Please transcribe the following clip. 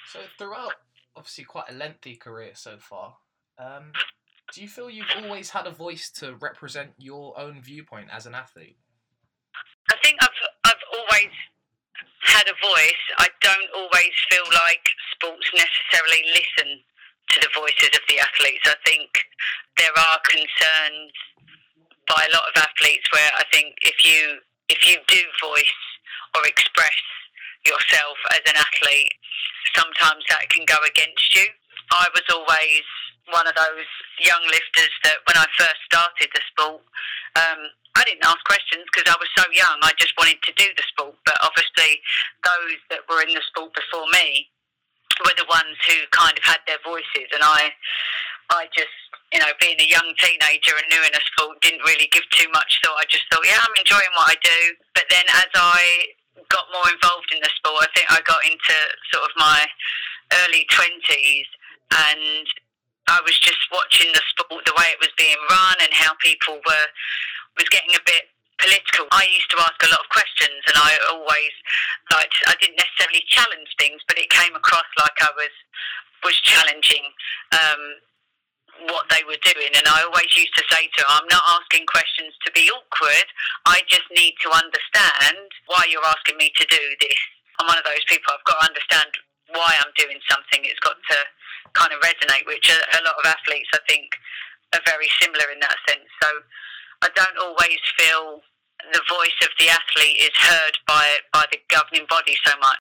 So throughout, obviously, quite a lengthy career so far, do you feel you've always had a voice to represent your own viewpoint as an athlete? I think I've always had a voice. I don't always feel like sports necessarily listen to the voices of the athletes. I think there are concerns by a lot of athletes where I think if you do voice or express yourself as an athlete, sometimes that can go against you. I was always one of those young lifters that when I first started the sport, I didn't ask questions because I was so young. I just wanted to do the sport. But obviously, those that were in the sport before me were the ones who kind of had their voices, and I just, being a young teenager and new in a sport, didn't really give too much thought. I just thought, yeah, I'm enjoying what I do. But then as I got more involved in the sport, I think I got into sort of my early 20s, and I was just watching the sport, the way it was being run and how people was getting a bit political. I used to ask a lot of questions, and I always I didn't necessarily challenge things, but it came across like I was challenging what they were doing. And I always used to say to them, I'm not asking questions to be awkward. I just need to understand why you're asking me to do this. I'm one of those people. I've got to understand why I'm doing something. It's got to kind of resonate, which a lot of athletes, I think, are very similar in that sense. So I don't always feel the voice of the athlete is heard by the governing body so much.